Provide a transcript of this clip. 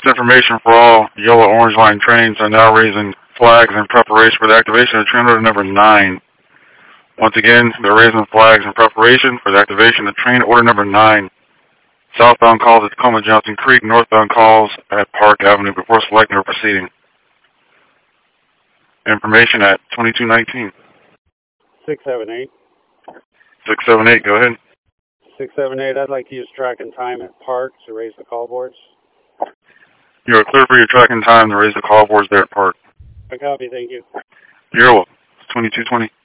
That's information for all yellow orange line trains are now raising flags in preparation for the activation of train order number 9. Once again, they're raising flags in preparation for the activation of train order number 9. Southbound calls at Tacoma Johnson Creek, northbound calls at Park Avenue before selecting or proceeding. Information at 2219. 678. 678, go ahead. 678, I'd like to use track and time at Park to raise the call boards. You are clear for your track and time to raise the call boards there at Park. I copy, thank you. You're welcome. 2220.